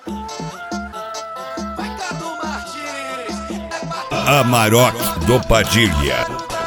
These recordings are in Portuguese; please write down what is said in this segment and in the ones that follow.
Amarok do Padilha.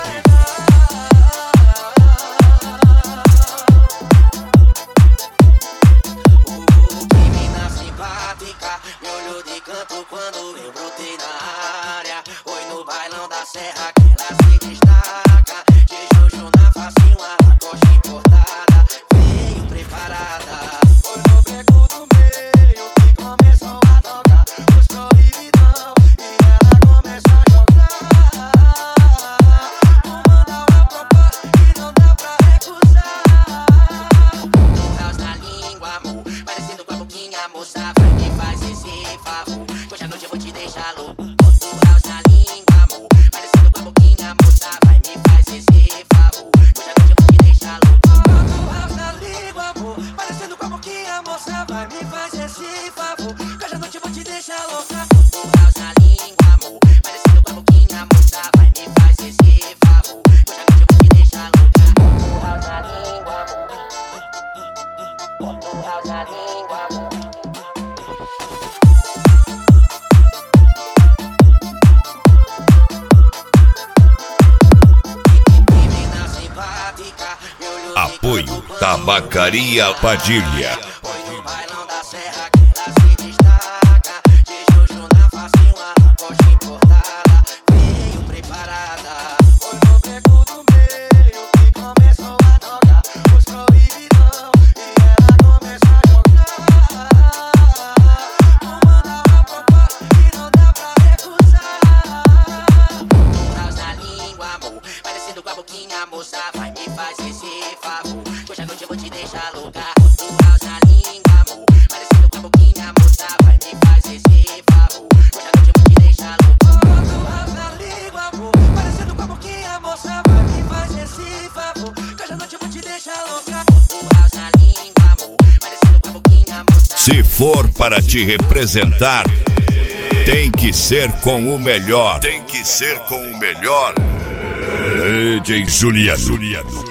Menina simpática, me olhou de canto quando eu brotei na área. Oi, no bailão da serra que ela se destaca. De Jojo na face, uma lacoste importada. Veio preparada. Foi no beco do meio que começou a tocar os proibidão. E ela começou a jogar. Vou mandar uma proposta que não dá pra recusar. Caos na língua, amor, parecendo com a boquinha, moça. Vai, me faz esse favor, que hoje à noite eu vou te deixar louco. Outro caos na língua, amor, parecendo com a boquinha, moça. Vai, me faz esse favor, que hoje à noite eu vou te deixar louco. Outro caos na língua, amor, parecendo com a boquinha, moça. Vai, me faz esse favor, que hoje à noite eu vou te deixar louca. Outro caos na língua, amor, parecendo com a boquinha, moça. Vai, me faz esse favor, que hoje à noite eu vou te deixar louca. Outro caos na língua, amor. Outro caos na língua, amor. Menina simpática, me olhou de Apoio canto quando Tabacaria Padilha. Oi, no bailão da serra que ela se destaca. De Jojo na face, uma lacoste importada. Veio preparada. Foi no beco do meio que começou a tocar os proibidão. E ela começou a jogar. Vou mandar uma proposta que não dá pra recusar. Caos na língua, amor, parecendo com a boquinha, moça. Vai, me faz esse favor, que hoje à noite eu vou te deixar louca. Caos na língua, amor, parecendo com a boquinha, moça. Vai, me faz esse favor, que hoje à noite eu vou te deixar louca. Caos na língua, amor, parecendo com a boquinha, moça. Vai, me faz esse favor, que hoje à noite eu vou te deixar louca. Caos na língua, amor, parecendo com a boquinha, moça. Se for para te representar, tem que ser com o melhor. Tem que ser com o melhor. DJ Juliano.